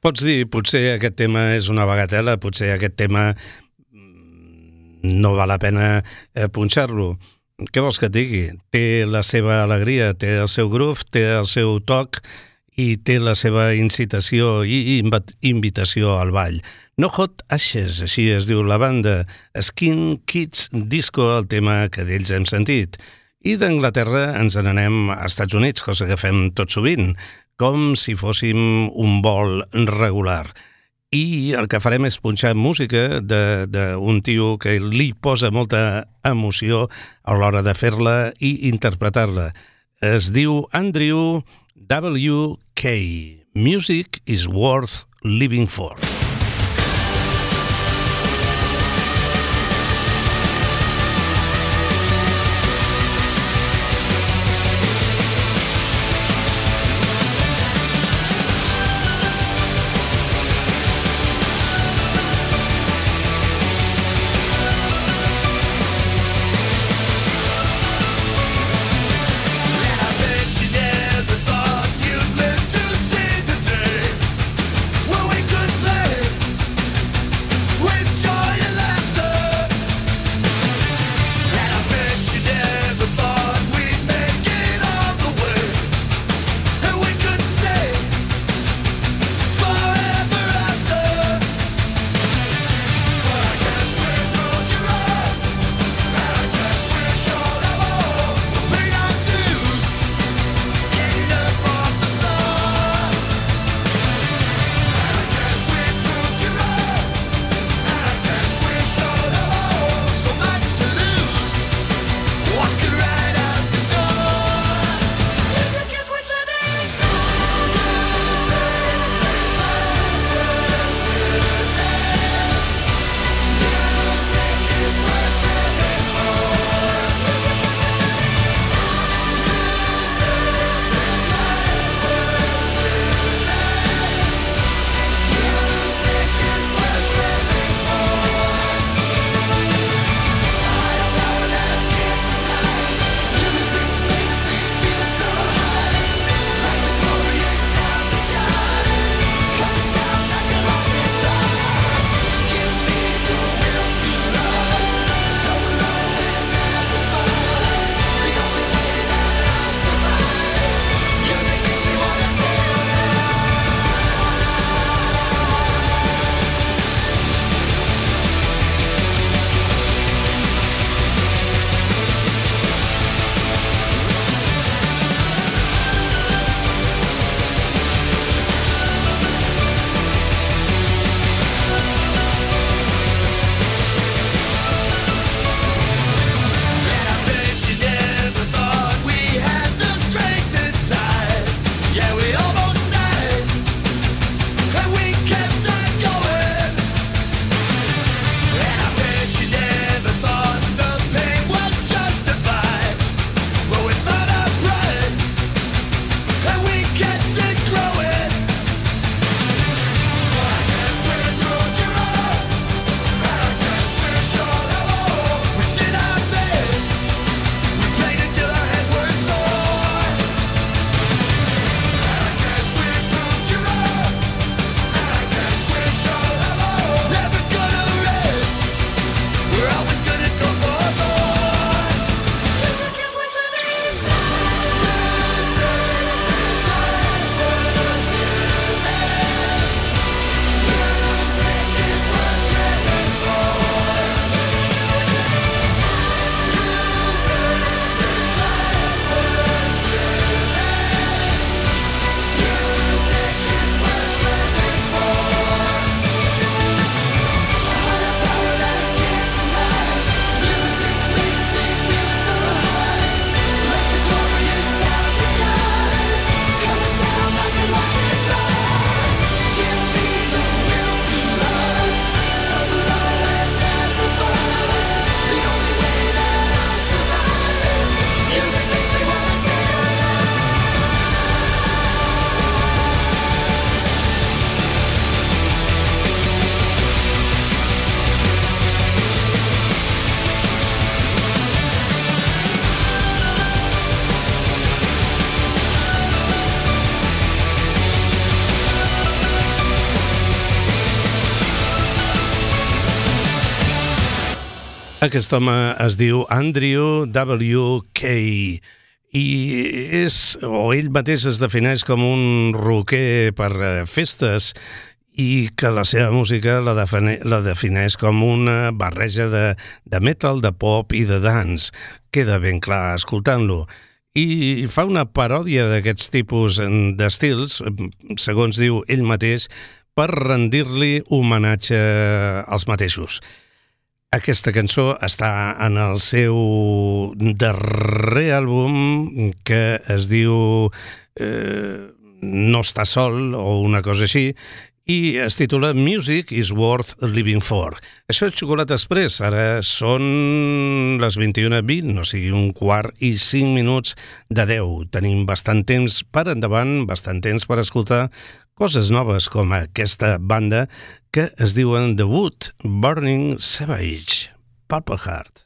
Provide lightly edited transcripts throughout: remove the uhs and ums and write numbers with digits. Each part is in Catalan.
Pots dir, potser aquest tema és una bagatela, potser aquest tema no val la pena punxar-lo. Què vols que et digui? Té la seva alegria, té el seu groove, té el seu toc i té la seva incitació i invitació al ball. No Hot Ashes, així es diu la banda. Skin Kids Disco, el tema que d'ells hem sentit. I d'Anglaterra ens n'anem a Estats Units, cosa que fem tot sovint, com si fóssim un vol regular. I el que farem és punxar música d'un tio que li posa molta emoció a l'hora de fer-la i interpretar-la. Es diu Andrew W.K. Music is worth living for. Never thought you'd live to see the day. Well, we could play Aquest home es diu Andrew W.K. i ell mateix es defineix com un rocker per festes i que la seva música la defineix com una barreja de metal, de pop i de dance. Queda ben clar escoltant-lo. I fa una paròdia d'aquests tipus d'estils, segons diu ell mateix, per rendir-li homenatge als mateixos. Aquesta cançó està en el seu darrer àlbum que es diu No està sol o una cosa així i es titula Music is Worth Living For. Això és Xocolata Express, ara són les 21:20, o sigui 1:15 de 10. Tenim bastant temps per endavant, bastant temps per escoltar coses noves com aquesta banda que es diuen The Wood Burning Savage, Purple Heart.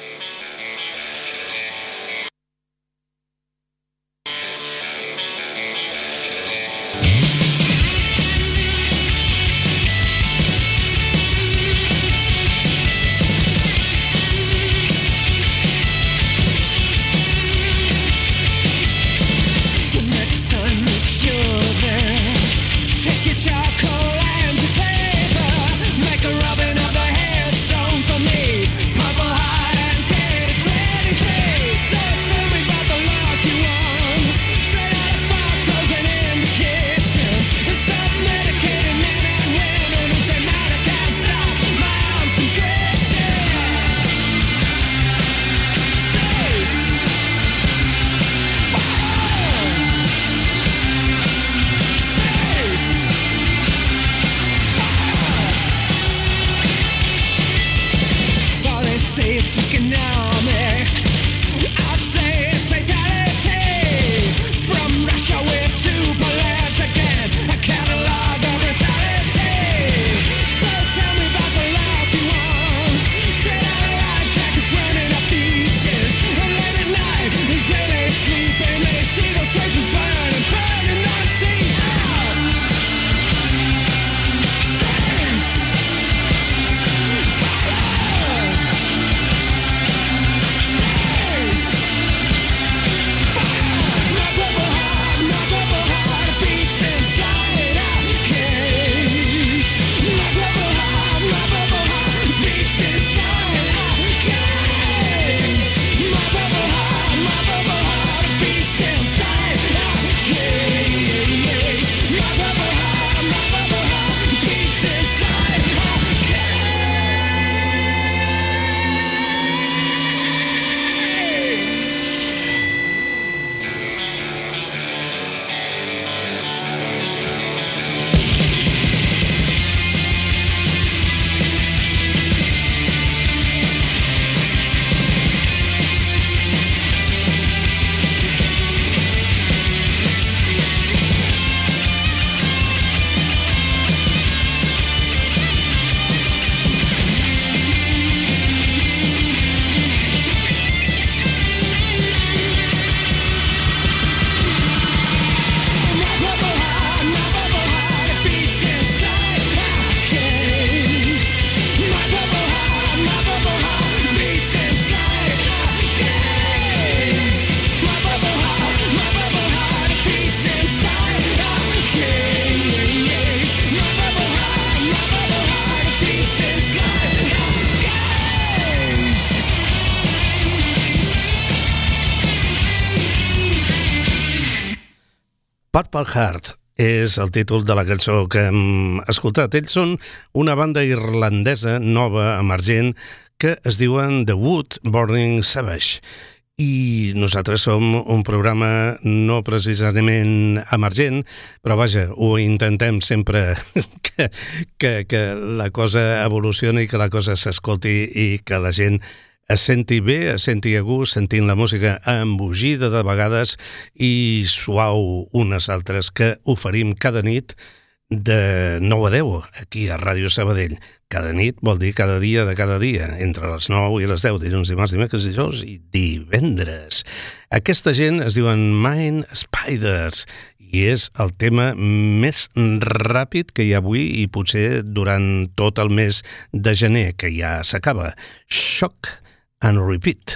Purple Heart és el títol de la cançó que hem escoltat. Ells són una banda irlandesa nova, emergent, que es diuen The Wood Burning Savage. I nosaltres som un programa no precisament emergent, però vaja, ho intentem sempre que la cosa evolucioni, que la cosa s'escolti i que la gent es senti bé, es senti a gust, sentint la música embogida de vegades i suau unes altres que oferim cada nit de 9 a 10 aquí a Ràdio Sabadell. Cada nit vol dir cada dia de cada dia, entre les 9 i les 10, dilluns, dimarts, dimecres, dijous i divendres. Aquesta gent es diuen Mind Spiders i és el tema més ràpid que hi ha avui i potser durant tot el mes de gener, que ja s'acaba. Shock and Repeat.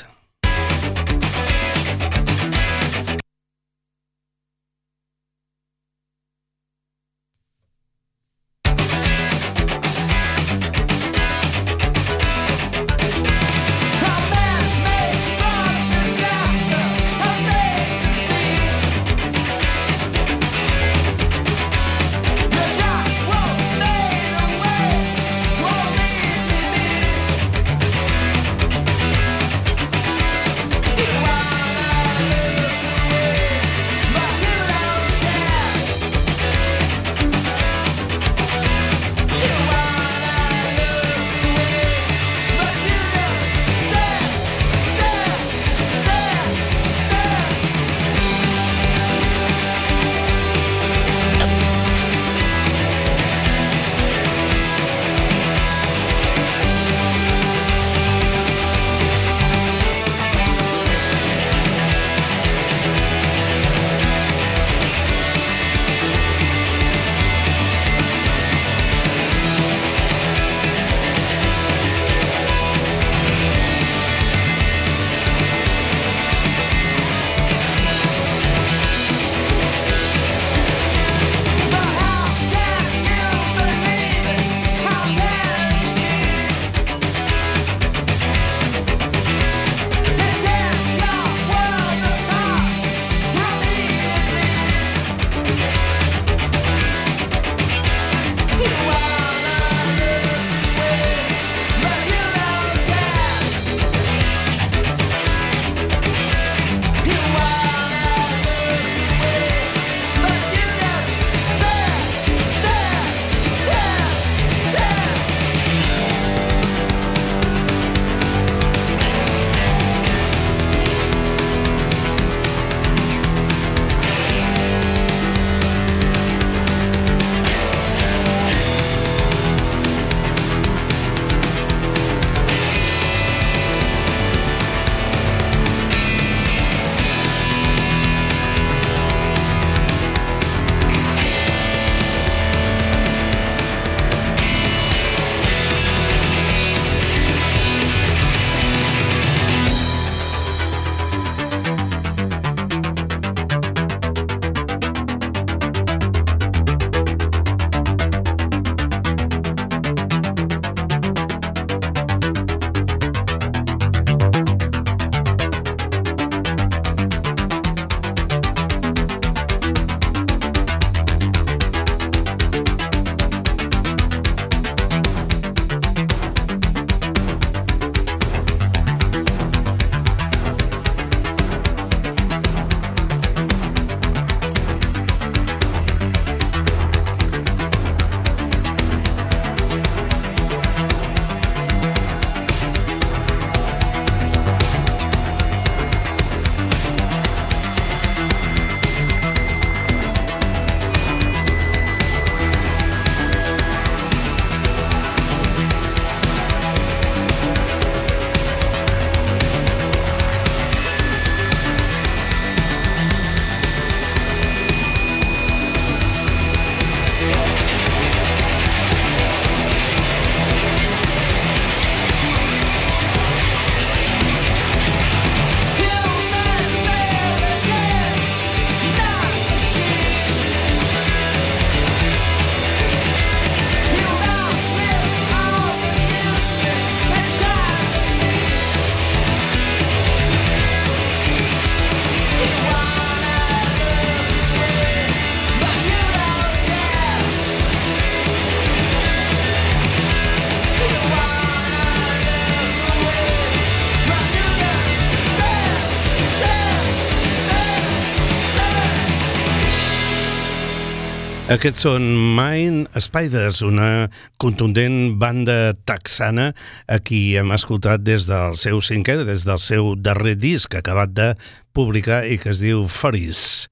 Aquests són Mind Spiders, una contundent banda texana a qui hem escoltat des del seu cinquè, des del seu darrer disc acabat de publicar i que es diu Faris.